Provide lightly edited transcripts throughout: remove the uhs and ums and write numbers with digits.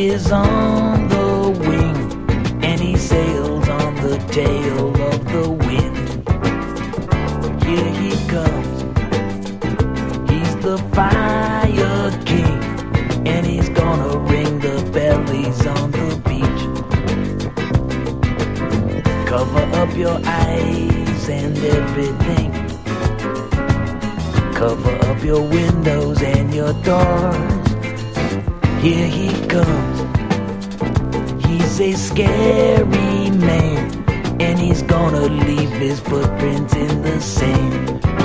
is on the wing, and he sails on the tail of the wind. Here he comes, he's the fire king, and he's gonna ring the bellies on the beach. Cover up your eyes and everything, cover up your windows and your doors. Here he comes, he's a scary man, and he's gonna leave his footprints in the sand.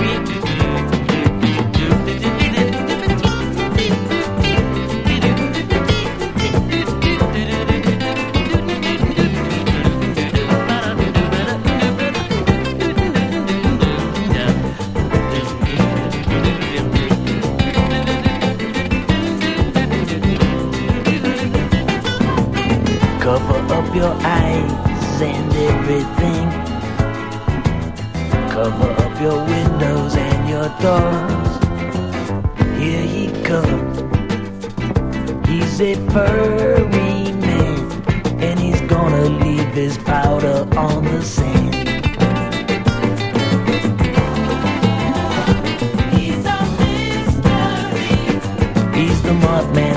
Cover up your eyes and everything, cover up your windows and your doors. Here he comes, he's a furry man, and he's gonna leave his powder on the sand. He's a mystery, he's the Mothman.